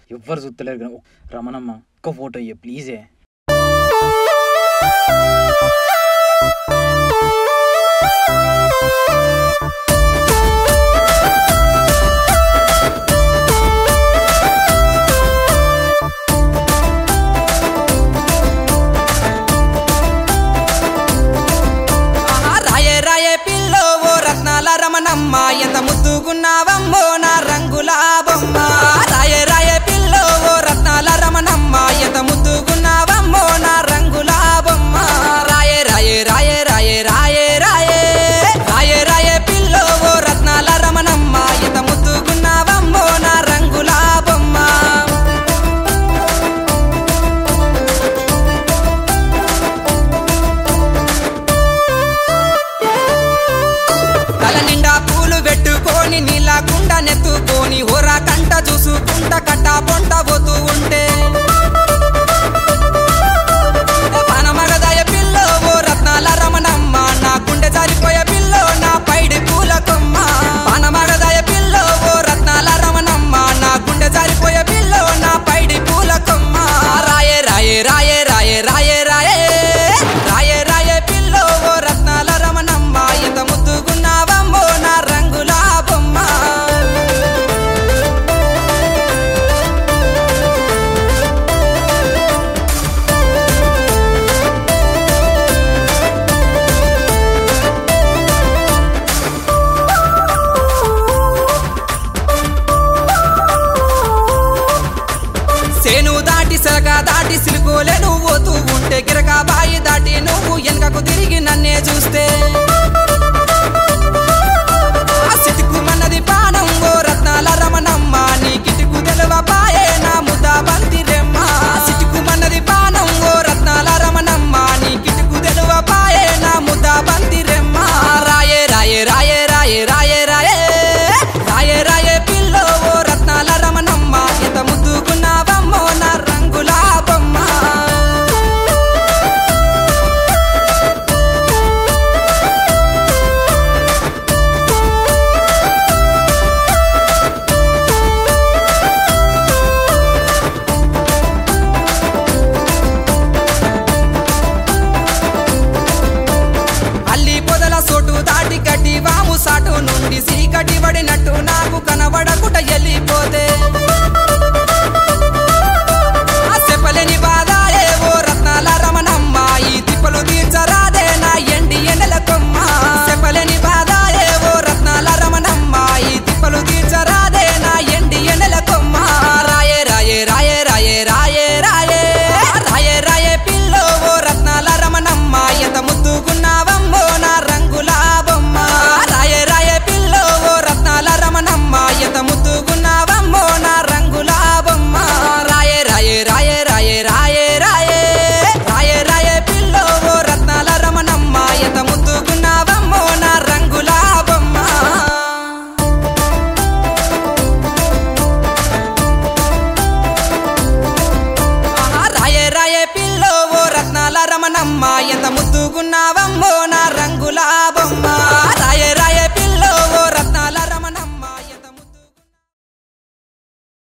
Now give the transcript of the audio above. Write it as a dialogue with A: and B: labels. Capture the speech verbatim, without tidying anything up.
A: ఎవ్వరు చూస్తలేరు కానీ రమణమ్మ ఒక్క ఫోటో ఇయ్య ప్లీజే.
B: రమణమ్మ ఎంత ముద్దుగున్నావమ్మో నా రంగుల బొమ్మ. రాయే రాయే పిల్లో ఓ రత్నాల రమణమ్మ ఎంత ముద్దుగున్నావమ్మో నా రంగుల బొమ్మ. రాయే రాయే రాయే రాయే రాయే రాయే రాయే రాయే పిల్లో ఓ రత్నాల రమణమ్మ ఎంత ముద్దుగున్నావమ్మో నా రంగుల బొమ్మ. తల నిండా పూలు పెట్టుకొని నీళ్ళ కుండ నెత్తుకొని హోరా కంట చూసుకుంట కట్ట పొంట పోతూ ఉంటే పనమగదాయ పిల్లో ఓ రత్నాల రమణమ్మ నా గుండె జారిపోయే పిల్లో నా పైడి పూల కొమ్మ. పనమగదాయ పిల్లో ఓ రత్నాల రమణమ్మ నా గుండె జారిపోయే పిల్లో నా పైడి పూల కొమ్మ. రాయే రాయే రాయే రాయే రాయే రాయే రాయే రాయే పిల్లో ఓ రత్నాల రమణమ్మ ఎంత ముద్దుగున్నావమ్మో నా రంగుల బొమ్మ. సేను దాటి సెలక దాటి సిలుకోలే నువ్వు పోతూ ఉంటే గిరక బాయి దాటి నువ్వు వెనకకు తిరిగి నన్నే చూస్తే సిటుకుమన్నది పానం ఓ రత్నాల రమణమ్మ నీ కిటుకు తెలవ పాయే నా ముద్ద బంతి రెమ్మ. సిటుకుమన్నది పానం ఓ రత్నాల రమణమ్మ నీ కిటుకు తెలవ పాయే నా ముద్ద బంతి రెమ్మ. రాయే రాయే రాయే రాయే రాయే రాయే రాయే రాయే పిల్లో ఓ రత్నాల రమణమ్మ ఎంత ముద్దుగున్నావమ్మో నా రంగుల బొమ్మ. అల్లి పొదల సోటు దాటి కట్టి వాము సాటు నుండి సీకటి పడినట్టు నాకు కనబడకుట వెళ్ళిపోతే